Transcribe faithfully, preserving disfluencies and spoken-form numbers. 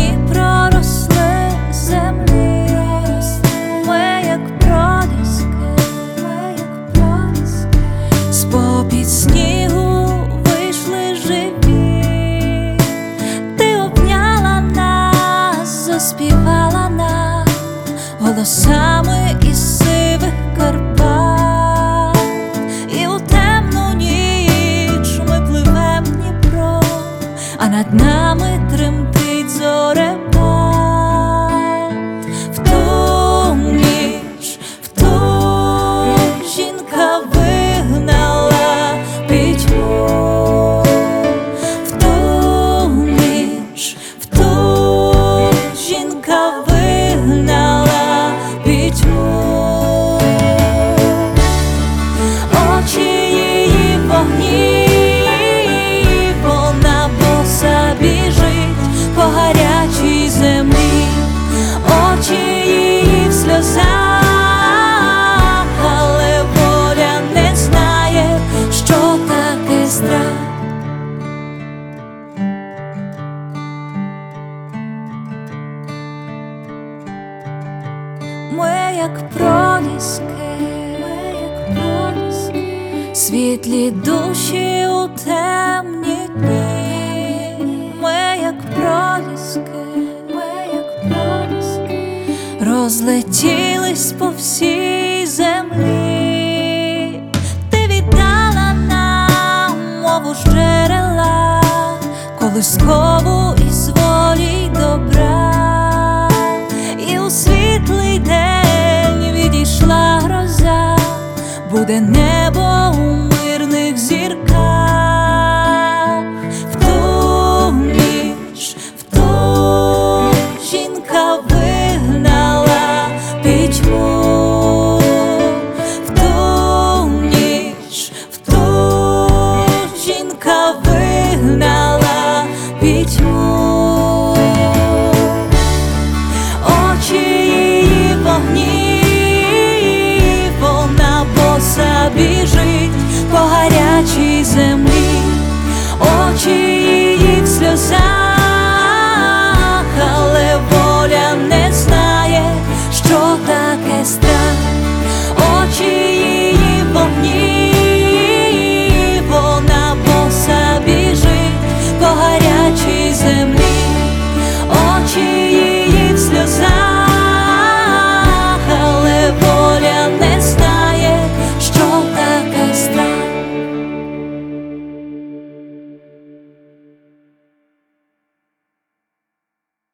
пісні проросли землі. Ми як проліски, ми як проліски, з-попід снігу вийшли живі. Ти обняла нас, заспівала нам голосами із сивих Карпат. І у темну ніч ми пливем Дніпро, а над нами тремтить зорепад. В ту ніч, в ту жінка вигнала пітьму. В ту ніч, в ту жінка вигнала пітьму. Очі її вогні, вона боса біжить по гарячій землі. Очі її в сльозах, але воля не знає, що таке страх. Ми як проліски, ми як проліски, світлі душі у темні дні. Ми як проліски, ми як проліски, розлетілись по всій землі. Ти віддала нам мову з джерела, колискову із волі й добра. І у світлий день відійшла гроза, буде небо у мирних зірках. В ту ніч, в ту жінка вигнала пітьму. В ту ніч, в ту жінка вигнала пітьму. Очі її вогні, вона боса біжить по гарячій землі. Очі її в сльозах, але воля не знає, що таке страх. Очі її вогні, вона боса біжить по гарячій землі. Очі